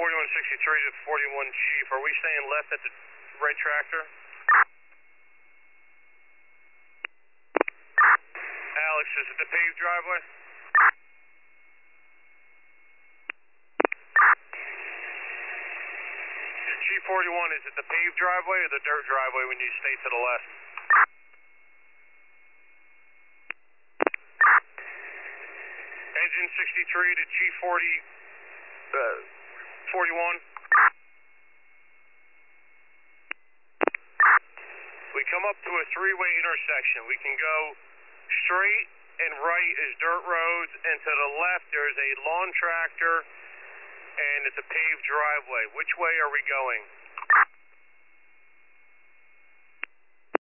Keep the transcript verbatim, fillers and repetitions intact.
forty-one sixty-three to forty-one Chief, are we staying left at the red tractor? Alex, is it the paved driveway? Chief forty-one, is it the paved driveway or the dirt driveway when you stay to the left? Engine sixty-three to Chief forty, uh, forty-one. We come up to a three-way intersection. We can go straight and right is dirt roads, and to the left there's a lawn tractor, and it's a paved driveway. Which way are we going?